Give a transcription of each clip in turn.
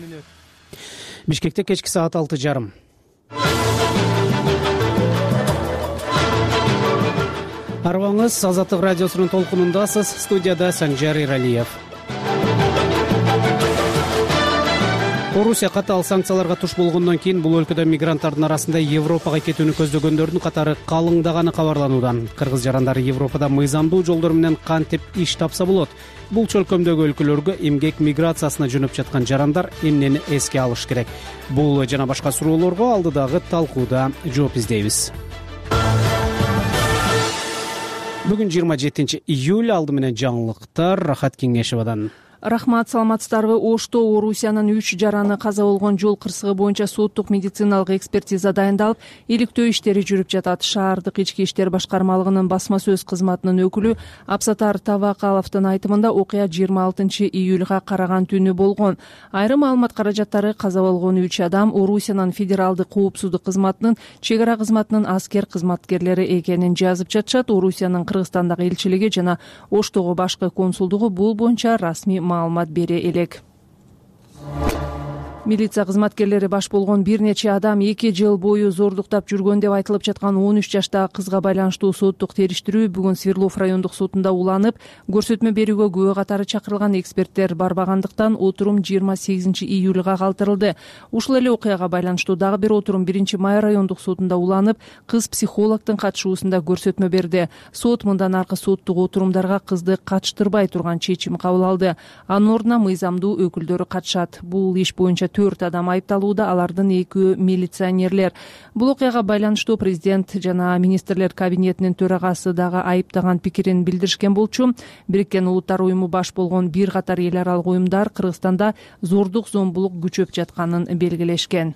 Бишкекте кечки саат 6:30. Арбаңыз Азаттык радиосунун толкунундасыз. Студияда Санжар Иралиев. Орусия катаал санкцияларга туш болгондон кийин бул өлкөдө мигранттардын арасында Европага кетүүнү көздөгөндөрдүн катары калыңдаганы кабарланууда. Кыргыз жарандары Европада мыйзамдуу жолдор менен кантип иш тапса болот? Бул чөлкөмдөгү өлкөлөргө эмгек миграциясына жөнөп жаткан жарандар эмнени эске алыш керек? Бул жана башка суроолорго алдыдагы талкууда жооп издейбиз. Бүгүн 27 июль, алды менен жаңылыктар Рахат Кеңешевадан. Рахмат, саламатсыздарбы? Ошто Орусиянын 3 жараны каза болгон жол кырсыгы боюнча соттук медициналык экспертиза дайындалып, иликтөө иштери жүрүп жатат. Шаардык ички иштер башкармалыгынын басма сөз кызматынын өкүлү Абсатар Тавакаловдун айтымында окуя 26 июлга караган түнү болгон. Айрым маалымат каражаттары каза болгон 3 адам Орусиянын федералдык коопсуздук кызматынын, чек ара кызматынын аскер кызматкерлери экенин жазып жатышат. Орусиянын Кыргызстандагы элчилиги жана Оштогу башкы консулдугу бул боюнча расмий маалымат бере элек. Милиция кызматкерлери баш болгон бир нече адам 2 жыл бою зордуктап жүргөн деп айтылып жаткан 13 жаштагы кызга байланыштуу соттук териштирүү бүгүн Свердлов райондук сотунда уланып, көрсөтмө берүүгө күбө катары чакырылган эксперттер барбагандыктан отурум 28 июлга калтырылды. Ушул эле окуяга байланыштуу дагы бир отурум 1 май райондук сотунда уланып, кыз психологдун катышуусунда көрсөтмө берди. Сот мындан аркы соттук отурумдарга кызды катыштырбай турган чечим кабыл алды. Анын ордуна мыйзамдуу өкүлдөрү катышат. Бул иш боюнча 4 адам айыпталууда, алардын 2 милиционерлер. Бул окуяга байланыштуу президент жана министрлер кабинетинин төрагасы дагы айыптаган пикирин билдиришкен болчу. Бириккен Улуттар уюму баш болгон бир катар эл аралык уюмдар Кыргызстанда зордук зомбулук күчөп жатканын белгилешкен.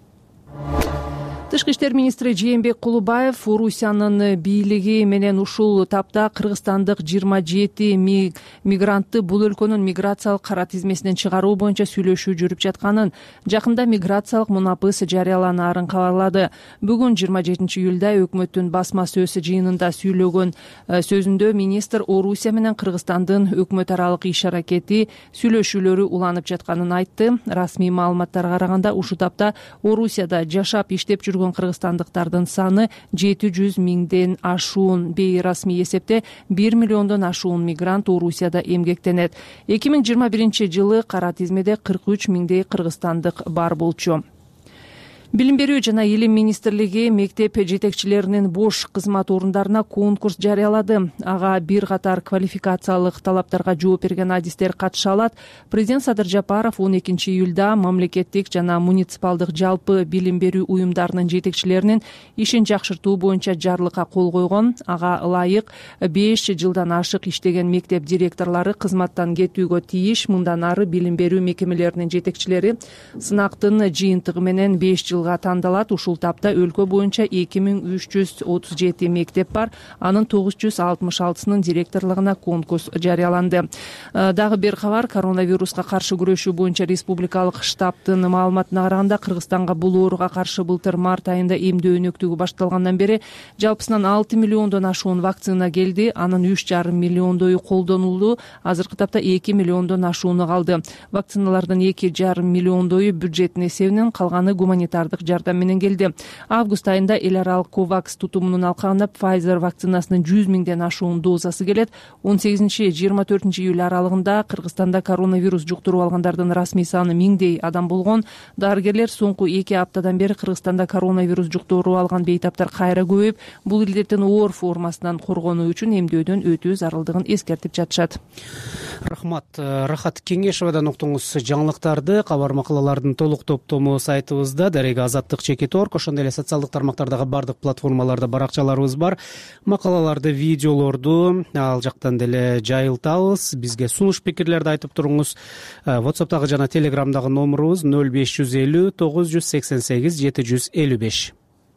Тышкы иштер министри Жээнбек Кулубаев Орусиянын бийлиги менен ушул тапта кыргызстандык 27 мигрантты бул өлкөнүн миграциялык кара тизмесинен чыгаруу боюнча сүйлөшүү жүрүп жатканын, жакында миграциялык мунапыс жарыяланаарын кабарлады. Бүгүн 27 июлда өкмөттүн басма сөз жыйынында сүйлөгөн сөзүндө министр Орусия менен Кыргызстандын өкмөт аралык иш аракети сүйлөшүүлөрү уланып жатканын айтты. Расмий маалыматтарга караганда ушул тапта Орусияда жашап иштеп жүргөн кыргызстандыктардын саны 700 миңден ашуун, бейрасмий эсепте 1 миллиондон ашуун мигрант Орусияда эмгектенет. 2021 жылы кара тизмеде 43 миңдей кыргызстандык бар болчу. Билим берүү жана илим министрлиги мектеп жетекчилеринин бош кызмат орундарына конкурс жарыялады. Ага бир катар квалификациялык талаптарга жооп берген адистер катыша алат. Президент Садыр Жапаров 12 июлда мамлекеттик жана муниципалдык жалпы билим берүү уюмдарынын жетекчилеринин ишин жакшыртуу боюнча жарлыкка кол койгон. Ага ылайык 5 жылдан ашык иштеген мектеп директорлору кызматтан кетүүгө тийиш. Мындан ары билим берүү мекемелеринин жетекчилери сынактын жыйынтыгы менен 5 жыл тандалат. Ушул тапта өлкө боюнча 2337 мектеп бар. Анын 966-нын директорлугуна конкурс жарыяланды. Дагы бир кабар, коронавируска каршы күрөшүү боюнча республикалык штабтын маалыматына караганда, Кыргызстанга бул ооруга каршы былтыр март айында эмдөө өнөктүгү башталгандан бери жалпысынан 6 миллиондон ашуун вакцина келди. Анын 3,5 миллиондою колдонулду. Азыркы тапта 2 миллиондон ашууну калды. Вакциналардын 2,5 миллиондою бюджеттин эсебинен, калганы гуманитардык жардам менен келди. Август айында эл аралык Ковакс тутумунун алкагында Pfizer вакцинасынын 100 миңден ашуун дозасы келет. 18-24 июль аралыгында Кыргызстанда коронавирус жуктуруп алгандардын расмий саны 1000дей адам болгон. Дарыгерлер соңку 2 аптадан бери Кыргызстанда коронавирус жуктуруп алган бейтаптар кайра көбөйүп, бул илдеттин оор формасынан коргонуу үчүн эмдөөдөн өтүү зарылдыгын эскертип жатышат. Рахмат. Рахат Кеңешевадан уктуңуз жаңылыктарды. Кабар макалалардын толук топтому сайтыбызда, дареги Азаттык /org, ошондой эле социалдык тармактардагы бардык платформаларда баракчаларыбыз бар. Макалаларды, видеолорду ал жактан деле жайылтабыз. Бизге сунуш пикирлерди айтып туруңуз. WhatsApp'тагы жана Telegram'дагы номурубуз 0550 988 755.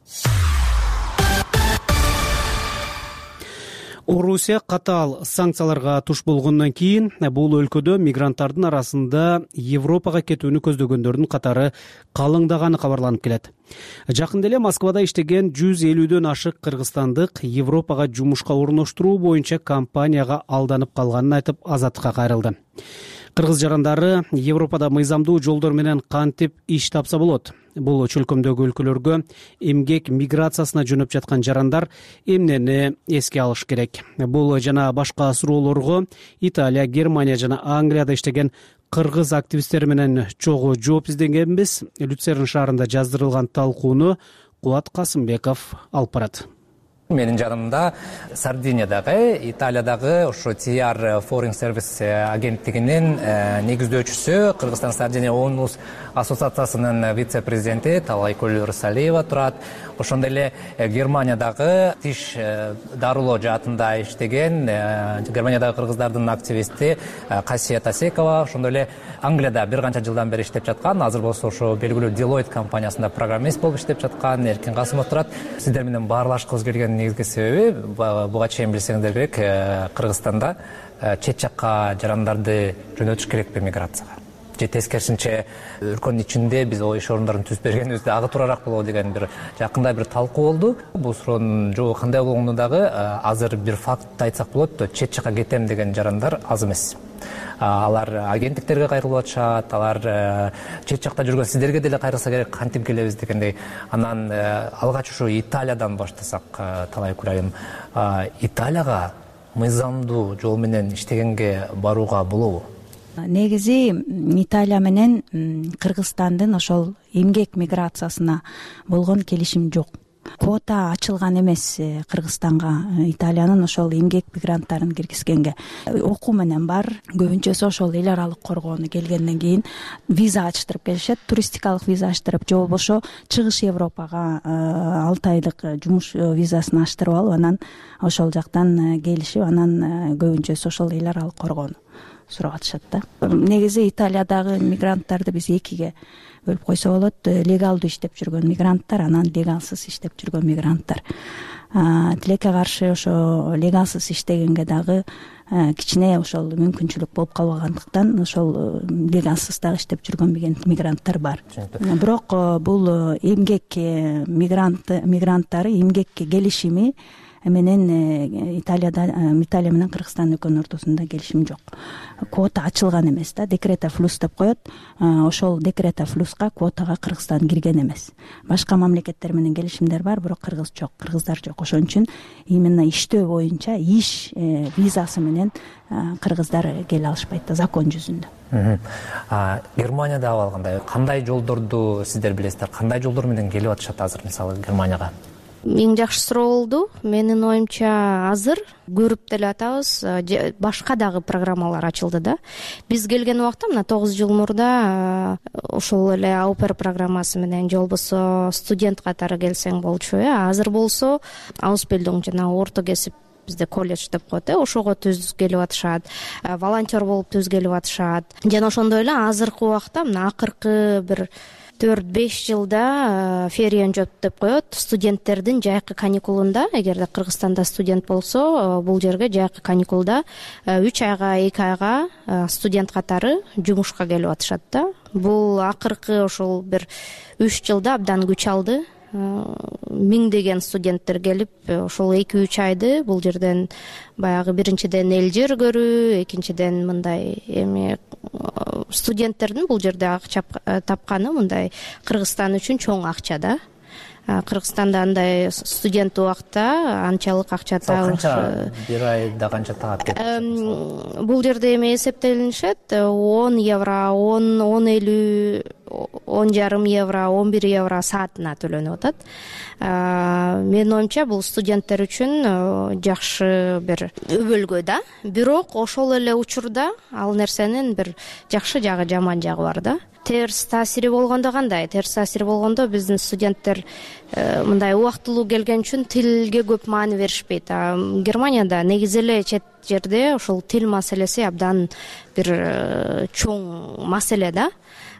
Орусия катаал санкцияларга туш болгондон кийин бул өлкөдө мигранттардын арасында Европага кетүүнү көздөгөндөрдүн катары калыңдаганы кабарланып келет. Жакында эле Москвада иштеген 150дөн ашык кыргызстандык Европага жумушка орноштуруу боюнча компанияга алданып калганын айтып азаттыкка кайрылды. Кыргыз жарандары Европада мыйзамдуу жолдор менен кантип иш тапса болот? Бул чөлкөмдөгү өлкөлөргө эмгек миграциясына жөнөп жаткан жарандар эмнени эске алыш керек? Бул жана башка суроолорго Италия, Германия жана Англияда иштеген кыргыз активисттери менен чогуу жооп издегенбиз. Люцерн шаарында жаздырылган талкууну Кубат Касымбеков алып барат. Менин жанымда Сардиниядагы, Италиядагы ошо TR Foreign Service агенттигинин негиздөөчүсү, Кыргызстан Сардиния Оонус ассоциациясынын вице-президенти Талайкөл Рысалиева турат. Ошондой эле Германиядагы тиш дарылоо жаатында иштеген Германиядагы кыргыздардын активисти Касиет Асекова, ошондой эле Англияда бир канча жылдан бери иштеп жаткан, азыр болсо ошо белгилүү Deloitte компаниясында программист болуп иштеп жаткан Эркин Касымов турат. Сиздер менен баарлашкыбыз келген негизги себеби буга чейин билсеңиздер керек, Кыргызстанда чет жакка жарандарды жөнөтүш керекпи миграцияга? Же тескерисинче өлкөнүн ичинде биз иш орундарын түзүп бергенибизде ага туурараак болобу деген бир жакында бир талкуу болду. Бул суроонун жообу кандай болгону дагы азыр бир факт айтсак болот, чет жакка кетем деген жарандар аз эмес. Алар агенттиктерге кайрылып атышат, алар чет жакта жүргөн сиздерге деле кайрылса керек, кантип келебиз дегендей. Анан алгач ушу Италиядан баштасак, Талайкүл айым, Италияга мыйзамдуу жол менен иштегенге барууга болобу? Негизи Италия менен Кыргызстандын ошол эмгек миграциясына болгон келишим жок. Квота ачылган эмес Кыргызстанга Италиянын ошол эмгек мигранттарын киргизгенге. Окуу менен бар, көбүнчөсү ошол эл аралык коргоону келгенден кийин виза ачтырып келишет, туристикалык виза ачтырып, же болбосо Чыгыш Европага 6 айлык жумуш визасын ачтырып алып, анан ошол жактан келишип, анан көбүнчөсү ошол эл аралык коргоону сурап атышат да. Негизи Италиядагы мигранттарды биз экиге бөлүп койсо болот. Легалдуу иштеп жүргөн мигранттар, анан легалсыз иштеп жүргөн мигранттар. Тилекке каршы ошо легалсыз иштегенге дагы кичине ошол мүмкүнчүлүк болуп калбагандыктан ошол легалсыз дагы иштеп жүргөн мигранттар бар. Бирок бул эмгек мигранттары эмгекке келишими менен Италия менен Кыргызстан өлкөнүн ортосунда келишим жок. Квота ачылган эмес да, декрета флюс деп коет. Ошол декрета флюска квотага Кыргызстан кирген эмес. Башка мамлекеттер менен келишимдер бар, бирок кыргыз жок, кыргыздар жок. Ошон үчүн именно иштөө боюнча иш визасы менен кыргыздар келе алышпайт да, закон жүзүндө. Германияда алгандай кандай жолдорду сиздер билесиздер? Кандай жолдор менен келип атышат азыр мисалы Германияга? Эң жакшы суроо болду. Менин оюмча азыр көрүп деле атабыз, башка дагы программалар ачылды да. Биз келген убакта мына 9 жыл мурда ошол эле аупер программасы менен, же болбосо студент катары келсең болчу. Азыр болсо Аусбилдинг жана орто кесип, бизде колледж деп коет, ошого түз келип атышат, волонтер болуп түз келип атышат. Жана ошондой эле азыркы убакта мына акыркы бир 4-5 жылда фериен жоп деп коет, студенттердин жайкы каникулунда, эгерде Кыргызстанда студент болсо, бул жерге жайкы каникулда 3 айга 2 айга студент катары жумушка келип атышат да. Бул акыркы ошол бир 3 жылда абдан күч алды. Миңдеген студенттер келип, ошол 2-3 айды бул жерден баягы биринчиден эл жер көрүү, экинчиден мындай эми студенттердин бул жерде акча тапканы мындай Кыргызстан үчүн чоң акча да. Кыргызстанда андай студент убакта анчалык акча табыш. Бир айда канча таап кетет? Бул жерде эми эсептелинишет 10 евро, 10.50, 10,5 евро, 11 евро саатына төлөнүп атат. Менин оюмча бул студенттер үчүн жакшы бир өбөлгө да. Бирок ошол эле учурда ал нерсенин бир жакшы жагы, жаман жагы бар да. Терс таасири болгондо кандай? Терс таасири болгондо биздин студенттер мындай убактылуу келген үчүн тилге көп маани беришпейт. Германияда негизи эле чет жерде ошол тил маселеси абдан бир чоң маселе да.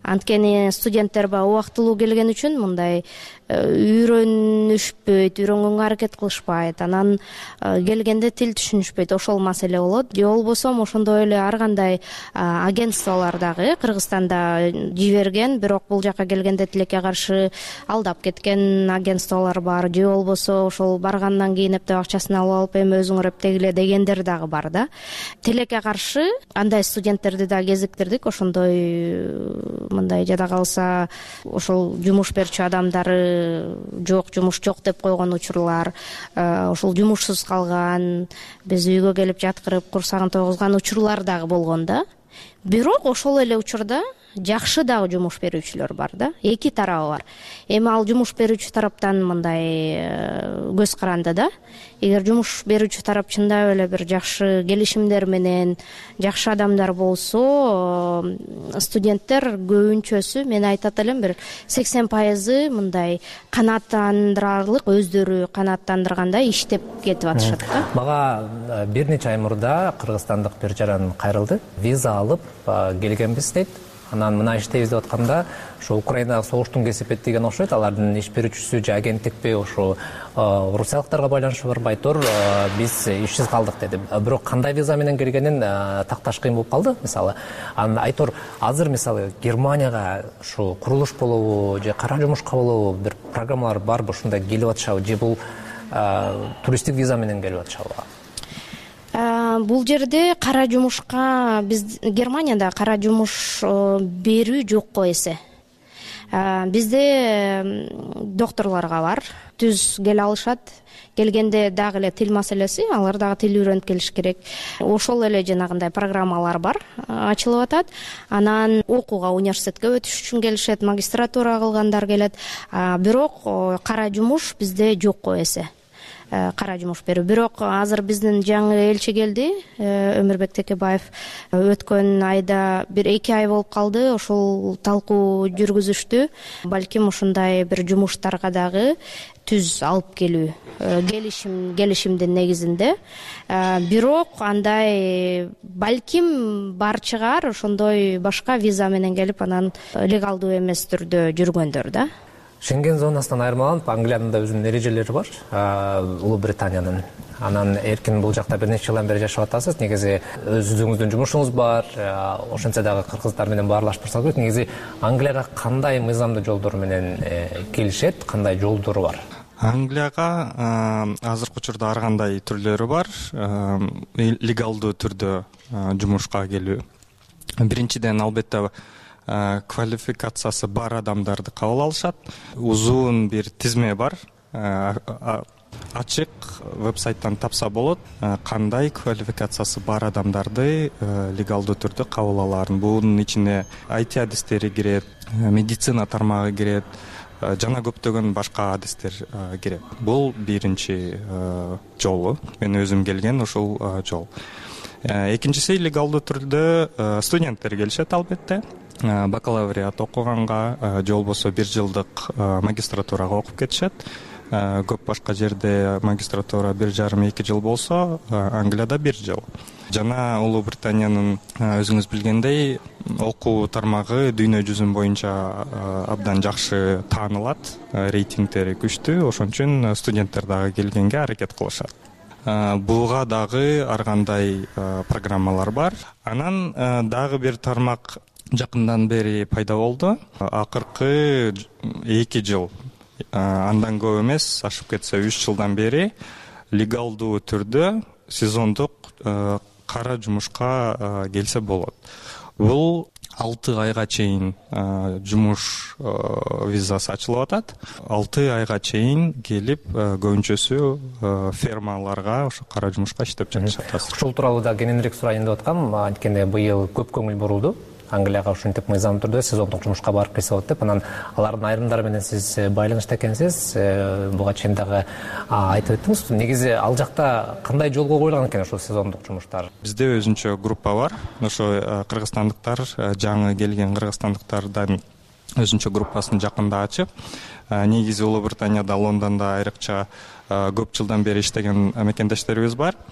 анткени студенттер баягы убактылуу келген үчүн мындай үйрөнүшпөйт, үйрөнгөнгө аракет кылышпайт, анан келгенде тил түшүнүшпөйт, ошол маселе болот. Же болбосо ошондой эле ар кандай агентстволор дагы Кыргызстанда жиберген, бирок бул жака келгенде тилекке каршы алдап кеткен агентстволор бар. Же болбосо ошол баргандан кийин эптеп акчасын алып эми өзүңөр эптегиле дегендер дагы бар да. Тилекке каршы андай студенттерди да кезиктирдик. Ошондой мындай жада калса ошол жумуш берүүчү адамдары жок, жумуш жок деп койгон учурлар, ошол жумушсуз калган, биз үйгө келип жаткырып курсагын тойгузган учурлар дагы болгон да. Бирок ошол эле учурда жакшы дагы жумуш берүүчүлөр бар да, эки тарабы бар. Эми ал жумуш берүүчү тараптан мындай көз каранды да. Эгер жумуш берүүчү тарап чындап эле бир жакшы келишимдер менен жакшы адамдар болсо, студенттер көбүнчөсү, мен айтат элем, бир 80% мындай канааттандырарлык, өздөрү канааттандыргандай иштеп кетип атышат да. Мага бир нече ай мурда кыргызстандык бир жаран кайрылды. Виза алып келгенбиз дейт. Анан мына иштейбиз деп атканда, ошо Украинадагы согуштун кесепет деген окшойт. Алардын иш берүүчүсү же агенттикпи, ошо орусиялыктарга байланышы барбы, айтор биз ишсиз калдык деди. Бирок кандай виза менен келгенин такташ кыйын болуп калды. Мисалы, анан айтор азыр мисалы Германияга ушу курулуш болобу же кара жумушка болобу бир программалар барбы, ушундай келип атышабы, же бул туристтик виза менен келип атышабы? Бул жерде кара жумушка, биз Германияда кара жумуш берүү жокко эсе. Бизде докторлорго бар, түз келе алышат. Келгенде дагы эле тил маселеси, алар дагы тил үйрөнүп келиш керек. Ошол эле жанагындай программалар бар, ачылып атат. Анан окууга, университетке өтүш үчүн келишет, магистратура кылгандар келет. Бирок кара жумуш бизде жокко эсе. Кара жумуш берүү. Бирок азыр биздин жаңы элчи келди, Өмүрбек Текебаев. Өткөн айда бир 2 ай болуп калды, ошол талкуу жүргүзүштү. Балким ушундай бир жумуштарга дагы түз алып келүү, келишимдин негизинде. Бирок андай балким бар чыгар, ошондой башка виза менен келип, анан легалдуу эмес түрдө жүргөндөр да. Шенген зонасынан айырмаланып, Англиянын да өзүнүн эрежелери бар, Улуу Британиянын. Анан эркин бул жакта бир нече жылдан бери жашап атасыз. Негизи өзүңүздүн жумушуңуз бар, ошентсе дагы кыргыздар менен баарлашып турсаңыз болот. Негизи Англияга кандай мыйзамдуу жолдор менен келишет, кандай жолдору бар? Англияга азыркы учурда ар кандай түрлөрү бар. Легалдуу түрдө жумушка келүү. Биринчиден албетте квалификациясы бар адамдарды кабыл алышат. Узун бир тизме бар. Ачык вебсайттан тапса болот, кандай квалификациясы бар адамдарды легалдуу түрдө кабыл алаарын. Бунун ичине IT адистери кирет, медицина тармагы кирет, жана көптөгөн башка адистер кирет. Бул биринчи жолу. Мен өзүм келген ушул жол. Экинчиси легалдуу түрдө студенттер келишет албетте. Бакалавриат окуганга, же болбосо 1 жылдык магистратурага окуп кетишет. Көп башка жерде магистратура 1,5-2 жыл болсо, Англияда 1 жыл. Жана Улуу Британиянын өзүңүз билгендей окуу тармагы дүйнө жүзүн боюнча абдан жакшы таанылат, рейтингдери күчтүү, ошон үчүн студенттер дагы келгенге аракет кылышат. Буга дагы ар кандай программалар бар. Анан дагы бир тармак жакындан бери пайда болду. Акыркы 2 жыл, андан көп эмес, ашып кетсе 3 жылдан бери легалдуу түрдө сезондук кара жумушка келсе болот. Бул 6 айга чейин жумуш визасы ачылып атат. 6 айга чейин келип көбүнчөсү фермаларга ошо кара жумушка иштеп жатышат. Ушул тууралуу да кененирээк сурайын деп аткам. Анткени быйыл көп көңүл бурулду Англияга ушинтип мыйзам түрдө сезондук жумушка барып келсе болот деп. Анан алардын айрымдары менен сиз байланышта экенсиз. Буга чейин дагы айтып өттүңүз. Негизи ал жакта кандай жолго коюлган экен ошол сезондук жумуштар? Бизде өзүнчө группа бар. Ошо кыргызстандыктар, жаңы келген кыргызстандыктардан өзүнчө группасын жакында ачып, негизи Улуу Британияда, Лондондо айрыкча көп жылдан бери иштеген мекендештерибиз бар.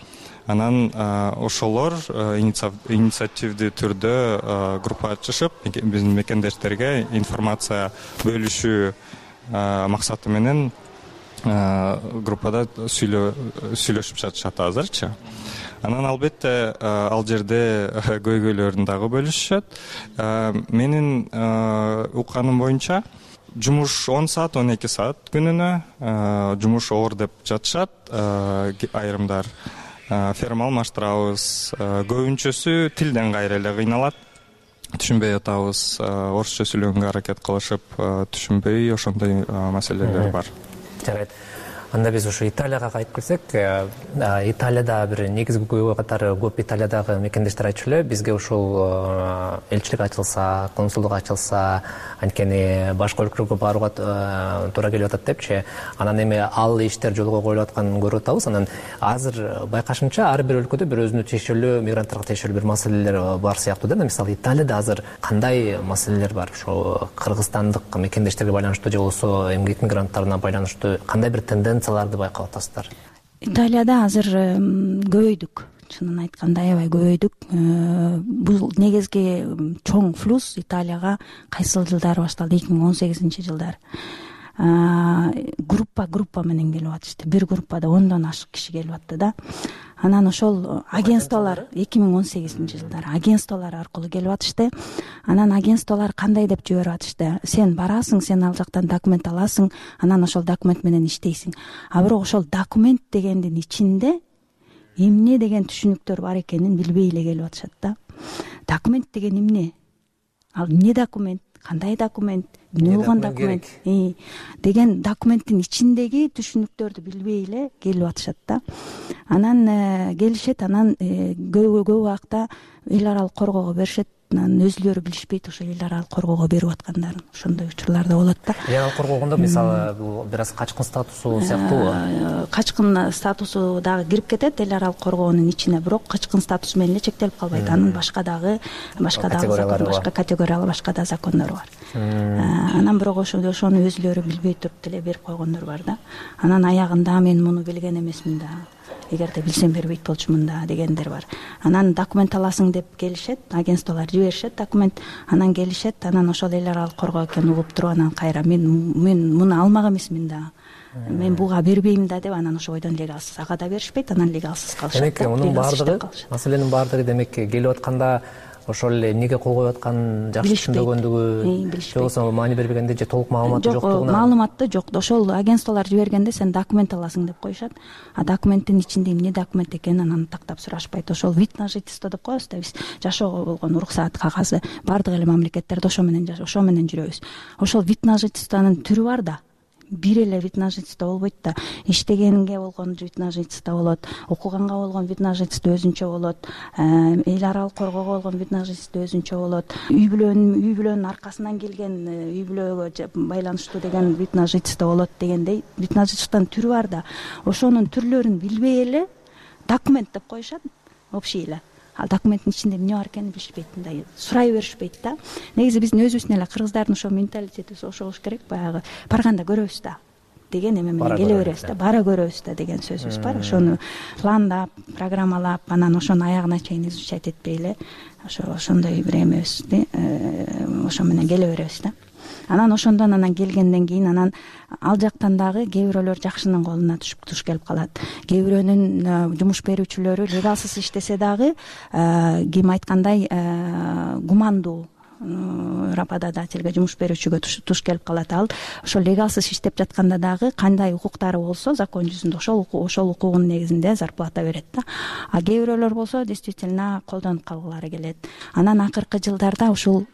анан ошолор инициативдүү түрдө группа ачышып биздин мекендештерге информация бөлүшүү максаты менен группада сүйлөшүп жатышат азырчы. Анан албетте ал жерде көйгөйлөрүн дагы бөлүшүшөт. Менин укканым боюнча жумуш 10 саат 12 саат күнүнө жумуш оор деп жатышат айрымдар. Ферма алмаштырабыз, көбүнчөсү тилден кайра эле кыйналат, түшүнбөй атабыз, орусча сүйлөгөнгө аракет кылышып түшүнбөй ошондой маселелер бар. Жарайт. Анда биз ушу Италияга кайтып келсек, Италияда бир негизги көйгөй катары көп Италиядагы мекендештер айтчу эле, бизге ушул элчилик ачылса, консулдук ачылса, анткени башка өлкөлөргө барууга туура келип атат депчи. Анан эми ал иштер жолго коюлуп атканын көрүп атабыз. Анан азыр байкашымча ар бир өлкөдө бир өзүнө тиешелүү, мигранттарга тиешелүү бир маселелер бар сыяктуу да. Мисалы Италияда азыр кандай маселелер бар? Ошо кыргызстандык мекендештерге байланыштуу же болбосо эмгек мигранттарына байланыштуу кандай бир тенденцияларды байкап атасыздар? Италияда азыр көбөйдүк. Чынын айтканда аябай көбөйдүк. Бул негизги чоң флюс Италияга кайсыл жылдары башталды? 2018-жылдары. Группа менен келип атышты. Бир группада 10дон ашык киши келип атты да. Анан ошол агентстволор 2018-жылдары агентстволор аркылуу келип атышты. Анан агентстволор кандай деп жиберип атышты? Сен барасың, сен ал жактан документ аласың, анан ошол документ менен иштейсиң. А бирок ошол документ дегендин ичинде эмне деген түшүнүктөр бар экенин билбей эле келип атышат да. Документ деген эмне? Ал эмне документ? Кандай документ? Эмне болгон документ? Деген документтин ичиндеги түшүнүктөрдү билбей эле келип атышат да. Анан келишет, анан көп убакта эл аралык коргоого беришет. Анан өзүлөрү билишпейт ошо эл аралык коргоого берип аткандарын. Ошондой учурлар да болот да. Эл аралык коргоогондо мисалы бул бир аз качкын статусу сыяктуубу? Качкын статусу дагы кирип кетет эл аралык коргоонун ичине, бирок качкын статус менен эле чектелип калбайт. Анын башка категориялары, башка да закондору бар. Анан бирок ошону өзүлөрү билбей туруп деле берип койгондор бар да. Анан аягында мен муну билген эмесмин да. Эгерде билсем бербейт болчумун да дегендер бар. Анан документ аласың деп келишет, агентстволор жиберишет документ, анан келишет, анан ошол эл аралык коргоо экенин угуп туруп, анан кайра мен муну алмак эмесмин да. Мен буга бербейм да деп, анан ошо бойдон легалсыз ага да беришпейт, анан легалсыз калышат. Демек мунун баардыгы, маселенин баардыгы демек келип атканда ошол эле эмнеге кол коюп атканын жакшы түшүнбөгөндүгү, же болбосо маани бербегенде, же толук маалыматы жоктугунан. Маалыматы жок. Ошол агентстволор жибергенде сен документ аласың деп коюшат. А документтин ичинде эмне документ экенин анан тактап сурашпайт. Ошол вид на жительство деп коебуз да биз. Жашоого болгон уруксаат кагазы баардык эле мамлекеттерде ошо менен жүрөбүз. Ошол вид на жительствонун түрү бар да. Бир эле вид на жительство болбойт да. Иштегенге болгон вид на жительство болот, окуганга болгон вид на жительство өзүнчө болот, эл аралык коргоого болгон вид на жительство өзүнчө болот. Үй бүлөнүн аркасынан келген, үй бүлөгө байланыштуу деген вид на жительство болот дегендей вид на жительствонун түрү бар да. Ошонун түрлөрүн билбей эле документ деп коюшат, общий эле. Ал документтин ичинде эмне бар экенин билишпейт да, сурай беришпейт да. Негизи биздин өзүбүздүн эле кыргыздардын ошо менталитети ошо болуш керек, баягы барганда көрөбүз да деген эме менен келе беребиз да, бара көрөбүз да деген сөзүбүз бар. Ошону пландап, программалап, анан ошону аягына чейин изучать этпей эле ошондой бир эмебиз, ошо менен келе беребиз да. Анан ошондон келгенден кийин анан ал жактан дагы кээ бирөөлөр жакшынын колуна туш келип калат. Кээ бирөөнүн жумуш берүүчүлөрү легалсыз иштесе дагы ким айткандай гумандуу работодательге, жумуш берүүчүгө туш келип калат. Ал ошол легалсыз иштеп жатканда дагы кандай укуктары болсо закон жүзүндө ошол укугунун негизинде зарплата берет да. А кээ бирөөлөр болсо действительно колдонуп калгылары келет. Анан акыркы жылдарда ушул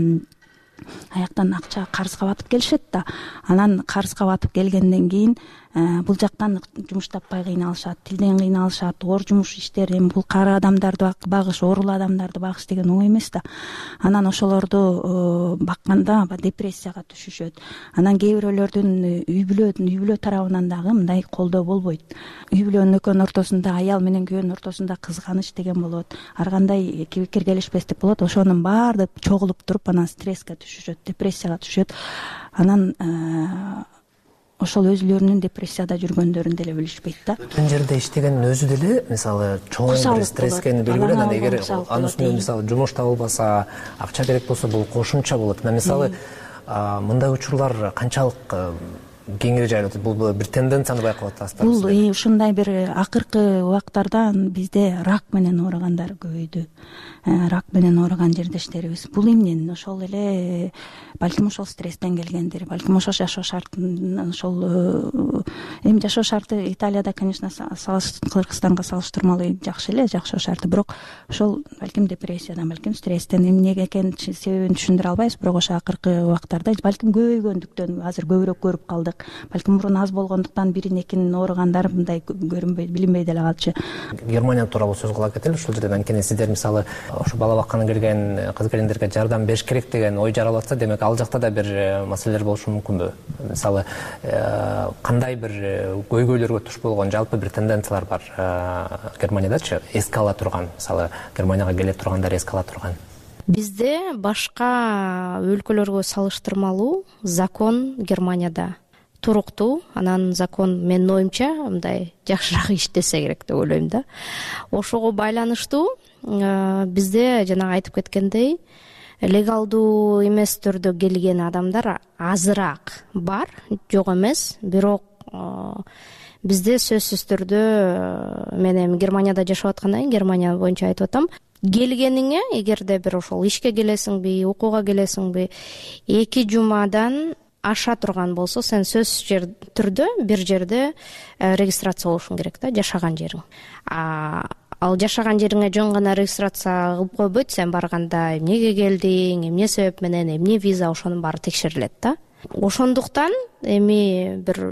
аяктан акча карызга батып келишет да. Анан карызга батып келгенден кийин бул жактан жумуш таппай кыйналышат, тилден кыйналышат, оор жумуш иштер, эми бул кары адамдарды багыш, оорулуу адамдарды багыш деген оңой эмес да. Анан ошолорду бакканда депрессияга түшүшөт. Анан кээ бирөөлөрдүн үй бүлө тарабынан дагы мындай колдоо болбойт. Үй бүлөнүн экөөнүн ортосунда, аял менен күйөөнүн ортосунда кызганыч деген болот, ар кандай киргелишпестик болот. Ошонун баары чогулуп туруп анан стресске түшүшөт, депрессияга түшөт. Анан ошол өзүлөрүнүн депрессияда жүргөндөрүн деле билишпейт да. Бүтүн жерде иштегендин өзү деле мисалы чоң бир стресске белгилүү. Анан эгер анын үстүнө мисалы жумуш табылбаса, акча керек болсо бул кошумча болот. Мына мисалы мындай учурлар канчалык кеңири жайылат? Бул бир тенденцияны байкап атасызбы? Бул ушундай бир акыркы убактарда бизде рак менен ооругандар көбөйдү. Рак менен ооруган жердештерибиз. Бул эмнен? Ошол эле балким ошол стресстен келгендир. Балким ошол жашоо шартын, ошол эми жашоо шарты Италияда, конечно, Кыргызстанга салыштырмалуу жакшы эле жашоо шарты, бирок ошол балким депрессиядан, балким стресстен, эмнеге экенин себебин түшүндүрө албайбыз, бирок ошо акыркы убактарда балким көбөйгөндүктөн азыр көбүрөөк көрүп калдык. Балким мурун аз болгондуктан бирин экинин ооругандар мындай көрүнбөй, билинбей деле калчу. Германия тууралуу сөз кыла кетели ушул жерде. Анткени сиздер мисалы ошо бала бакканы келген кыз келиндерге жардам бериш керек деген ой жаралып атса, демек ал жакта да бир маселелер болушу мүмкүнбү? Мисалы кандай бир көйгөйлөргө туш болгон жалпы бир тенденциялар бар Германиядачы, эске ала турган, мисалы Германияга келе тургандар эске ала турган? Бизде башка өлкөлөргө салыштырмалуу закон Германияда туруктуу. Анан закон менин оюмча мындай жакшыраак иштесе керек деп ойлойм да. Ошого байланыштуу бизде жанагы айтып кеткендей легалдуу эмес түрдө келген адамдар азыраак бар, жок эмес. Бирок бизде сөзсүз түрдө мен эми Германияда жашап аткандан кийин Германия боюнча айтып атам, келгениңе эгерде бир ошол ишке келесиңби, окууга келесиңби, 2 жумадан аша турган болсо, сен сөзсүз түрдө бир жерде регистрация болушуң керек да, жашаган жериң. Ал жашаган жериңе жөн гана регистрация кылып койбойт, сен барганда эмнеге келдиң, эмне себеп менен, эмне виза, ошонун баары текшерилет да. Ошондуктан эми бир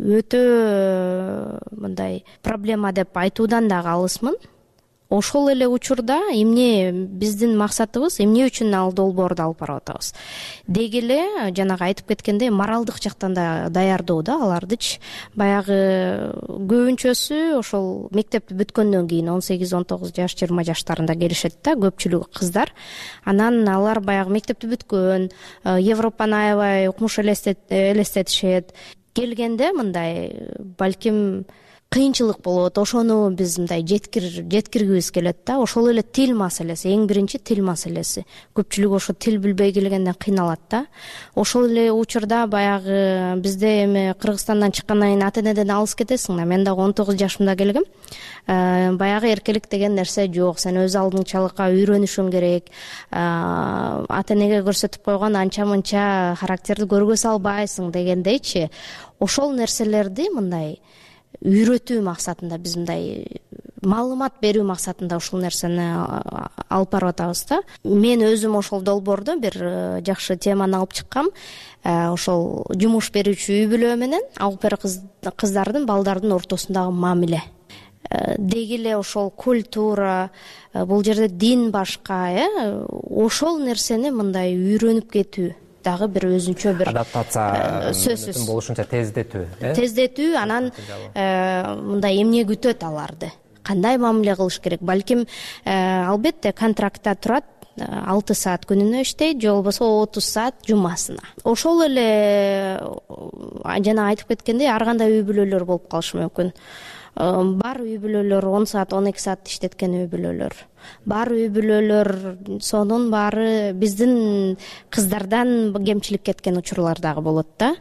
өтө мындай проблема деп айтуудан дагы алысмын. Ошол эле учурда эмне биздин максатыбыз, эмне үчүн ал долбоорду алып барып атабыз? Деги эле жанагы айтып кеткендей моралдык жактан да даярдоо да алардычы. Баягы көбүнчөсү ошол мектепти бүткөндөн кийин 18-19 жаш, 20 жаштарында келишет да, көпчүлүгү кыздар. Анан алар баягы мектепти бүткөн, Европаны аябай укмуш элестетишет. Келгенде мындай балким кыйынчылык болот, ошону биз мындай жеткиргибиз келет да. Ошол эле тил маселеси, эң биринчи тил маселеси. Көпчүлүк ошо тил билбей келгенден кыйналат да. Ошол эле учурда баягы бизде эми Кыргызстандан чыккандан кийин ата-энеден алыс кетесиң да. Мен дагы 19 жашымда келгем. Баягы эркелик деген нерсе жок. Сен өз алдыңчалыкка үйрөнүшүң керек. Ата-энеге көрсөтүп койгон анча-мынча характерди көргөзө албайсың дегендейчи. Ошол нерселерди мындай үйрөтүү максатында, биз мындай маалымат берүү максатында ушул нерсени алып барып атабыз да. Мен өзүм ошол долбоордо бир жакшы теманы алып чыккам. Ошол жумуш берүүчү үй бүлө менен алпер кыздардын, балдардын ортосундагы мамиле. Деги эле ошол культура, бул жерде дин башка, ошол нерсени мындай үйрөнүп кетүү дагы бир өзүнчө бир адаптация сөзсүз болушунча тездетүү, анан мындай эмне күтөт аларды, кандай мамиле кылыш керек. Балким албетте контрактта турат, 6 саат күнүнө иштейт, же болбосо 30 саат жумасына. Ошол эле жана айтып кеткендей ар кандай үй бүлөлөр болуп калышы мүмкүн. Бар үй бүлөлөр 10 саат, 12 саат иштеткен үй бүлөлөр. Бар үй бүлөлөр сонун баары биздин кыздардан кемчилик кеткен учурлар дагы болот да.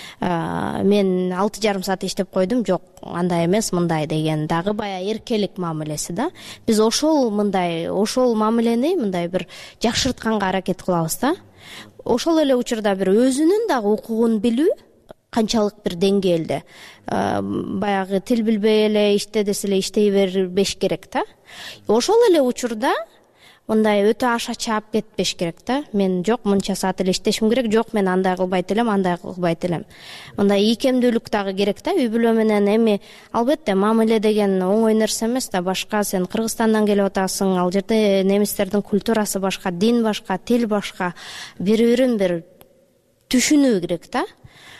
Мен 6,5 саат иштеп койдум, жок, андай эмес, мындай деген дагы баягы эркелик мамилеси да. Биз ошол мамилени мындай бир жакшыртканга аракет кылабыз да. Ошол эле учурда бир өзүнүн дагы укугун билүү канчалык бир деңгээлде. Баягы тил билбей эле иште десе эле иштей бербеш керек да. Ошол эле учурда мындай өтө аша чаап кетпеш керек да. Мен жок, мынча саат эле иштешим керек, жок, мен андай кылбайт элем, андай кылбайт элем. Мындай ийкемдүүлүк дагы керек да үй бүлө менен. Эми албетте мамиле деген оңой нерсе эмес да. Башка, сен Кыргызстандан келип атасың, ал жерде немистердин культурасы башка, дин башка, тил башка. Бири-бирин бир түшүнүү керек да.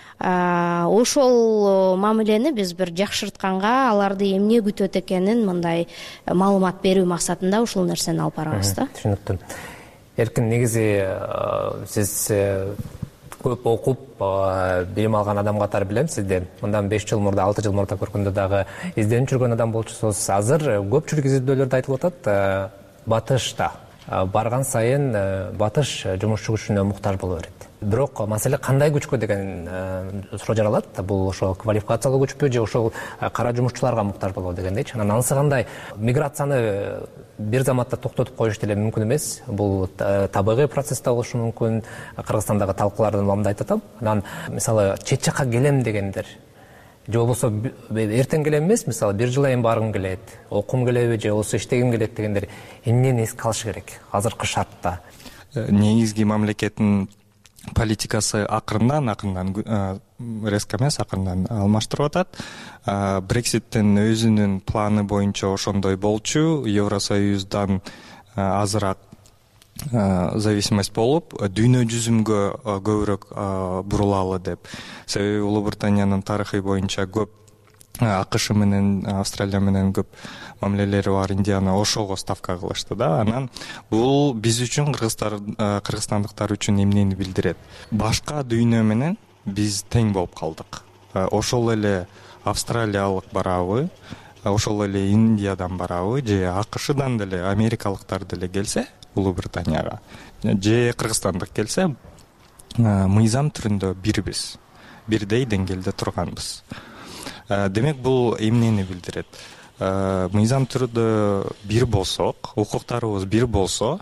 Ошол мамилени биз бир жакшыртканга, аларды эмне күтөт экенин мындай маалымат берүү максатында ушул нерсени алып барабыз да. Түшүнүктүү. Эркин, негизи сиз көп окуп билим алган адам катары билем сизди. Мындан 5 жыл мурда, 6 жыл мурда көргөндө дагы изденип жүргөн адам болчусуз. Азыр көпчүлүк изилдөөлөрдө айтылып атат, батышта барган сайын батыш жумушчу күчүнө муктаж боло берет. Бирок маселе кандай күчкө деген суроо жаралат. Бул ошол квалификациялуу күчпү же ошол кара жумушчуларга муктаж болобу дегендейчи. Анан анысы кандай? Миграцияны бир заматта токтотуп коюш деле мүмкүн эмес. Бул табигый процесс да болушу мүмкүн. Кыргызстандагы талкуулардан уламда айтып атам. Анан мисалы чет жакка келем дегендер же болбосо эртең келем эмес, мисалы бир жыл айын баргым келет, окугум келеби же болбосо иштегим келет дегендер эмнени эске алышы керек азыркы шартта? Негизги мамлекеттин политикасы акырындан резко эмес, акырындан алмаштырып атат. Брекситтин өзүнүн планы боюнча ошондой болчу. Евросоюздан азыраак зависимость болуп, дүйнө жүзүмгө көбүрөөк бурулалы деп. Себеби Улуу Британиянын тарыхы боюнча көп АКШ менен, Австралия менен көп мамилелери бар Индияны ошого ставка кылышты да. Анан бул биз үчүн, кыргызстандыктар үчүн эмнени билдирет? Башка дүйнө менен биз тең болуп калдык. Ошол эле австралиялык барабы, ошол эле Индиядан барабы же АКШдан деле, америкалыктар деле келсе Улуу Британияга же кыргызстандык келсе, мыйзам түрүндө бирбиз, бирдей деңгээлде турганбыз. Демек бул эмнени билдирет? Мыйзам түрүндө бир болсок, укуктарыбыз бир болсо,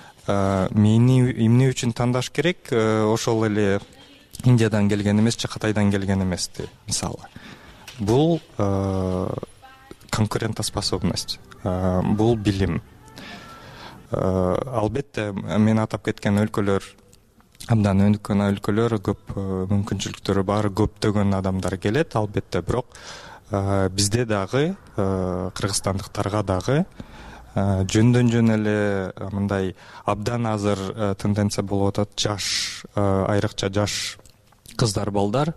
эмне үчүн тандаш керек? Ошол эле Индиядан келген эмес же Кытайдан келген эмести, мисалы. Бул конкурентоспособность, бул билим. Албетте мен атап кеткен өлкөлөр, абдан өнүккөн өлкөлөр, көп мүмкүнчүлүктөрү бар, көптөгөн адамдар келет, албетте. Бирок бизде дагы, кыргызстандыктарга дагы жөндөн жөн эле мындай абдан азыр тенденция болуп атат. Жаш, айрыкча жаш кыздар, балдар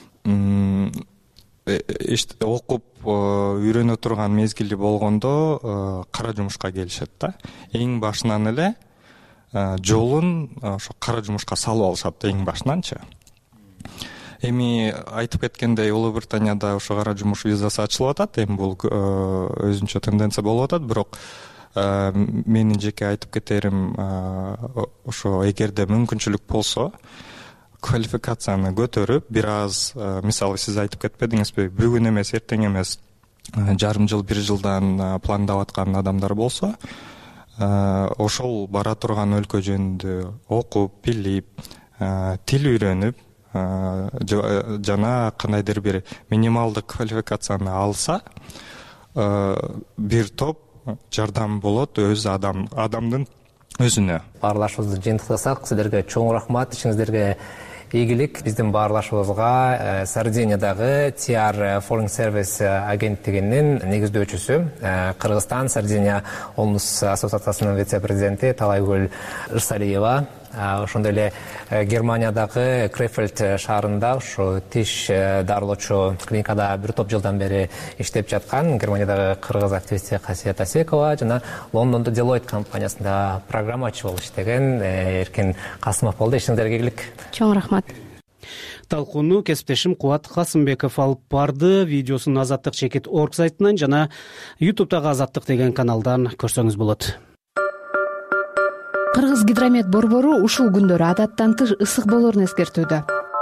окуп үйрөнө турган мезгили болгондо кара жумушка келишет да. Эң башынан эле жолун ошо кара жумушка салып алышат, эң башынанчы. Эми айтып кеткендей, Улуу Британияда ошо кара жумуш визасы ачылып атат. Эми бул өзүнчө тенденция болуп атат, бирок менин жеке айтып кетерим, ошо эгерде мүмкүнчүлүк болсо, квалификацияны көтөрүп, бир аз, мисалы сиз айтып кетпедиңизби, бүгүн эмес, эртең эмес, жарым жыл, бир жылдан пландап аткан адамдар болсо, ошол бара турган өлкө жөнүндө окуп, билип, тил үйрөнүп, жана кандайдыр бир минималдык квалификацияны алса, бир топ жардам болот адамдын өзүнө. Баарлашыбызды жыйынтыктасак, сиздерге чоң рахмат, ишиңиздерге ийгилик. Биздин баарлашыбызга Сардиниядагы TR Foreign Service агенттигинин негиздөөчүсү, Кыргызстан Сардиния Олмус ассоциациясынын вице-президенти Талайгүл Ырсалиева, ошондой эле Германиядагы Крефельд шаарында ушу тиш дарылоочу клиникада бир топ жылдан бери иштеп жаткан Германиядагы кыргыз активисти Касиет Асекова жана Лондондо Deloitte компаниясында программачы болуп иштеген Эркин Касымов болду. Ишиңиздерге ийгилик. Чоң рахмат. Талкууну кесиптешим Кубат Касымбеков алып барды. Видеосун azattik.org сайтынан жана YouTube'дагы Азаттык деген каналдан көрсөңүз болот. Кыргыз гидромет борбору ушул күндөрү адаттан тыш ысык болоорун эскертүүдө.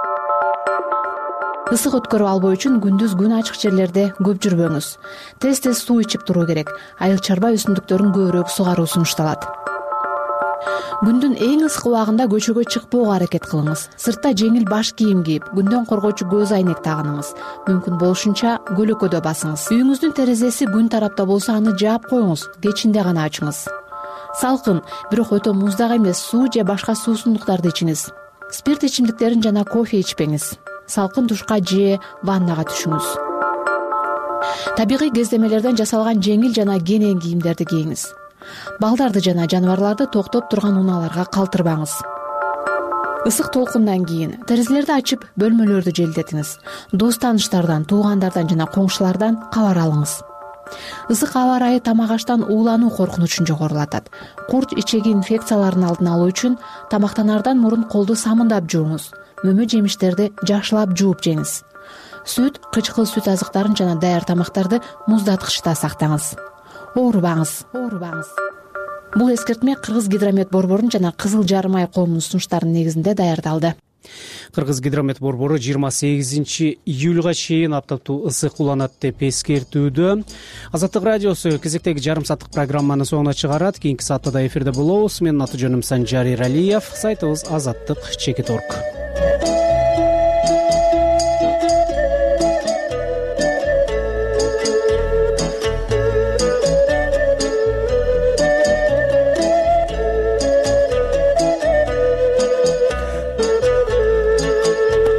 Ысык өткөрүп албоо үчүн күндүз күн ачык жерлерде көп жүрбөңүз. Тез суу ичип туруу керек. Айыл чарба өсүмдүктөрүн көбүрөөк сугаруу сунушталат. Күндүн эң ысык убагында көчөгө чыкпоого аракет кылыңыз. Сыртта жеңил баш кийим кийип, күндөн коргоочу көз айнек тагыныңыз. Мүмкүн болушунча көлөкөдө басыңыз. Үйүңүздүн терезеси күн тарапта болсо аны жаап коюңуз, кечинде гана ачыңыз. Салкын, бирок өтө муздак эмес суу же башка суусундуктарды ичиңиз. Спирт ичимдиктерин жана кофе ичпеңиз. Салкын душка же ваннага түшүңүз. Табигый кездемелерден жасалган жеңил жана кенен кийимдерди кийиңиз. Балдарды жана жаныбарларды токтоп турган унааларга калтырбаңыз. Ысык толкундан кийин терезелерди ачып, бөлмөлөрдү желдетиңиз. Дос тааныштардан, туугандардан жана коңшулардан кабар алыңыз. Ысык аба ырайы тамак аштан уулануу коркунучун жогорулатат. Курч ичеги инфекцияларын алдын алуу үчүн тамактанаардан мурун колду самындап жууңуз. мөмө жемиштерди жакшылап жууп жеңиз. Сүт, кычкыл сүт азыктарын жана даяр тамактарды муздаткычта сактаңыз. Оорубаңыз. Бул эскертме Кыргыз Гидромет борборунун жана Кызыл Жарым ай коомунун сунуштарынын негизинде даярдалды. Кыргыз Гидромет борбору 28 июлга чейин аптаптуу ысык уланат деп эскертүүдө. Азаттык радиосу кезектеги жарым сааттык программаны соңуна чыгарат. Кийинки саатта эфирде болобуз. Менин аты жөнүм Санжар Иралиев. Сайтыбыз azattik.org.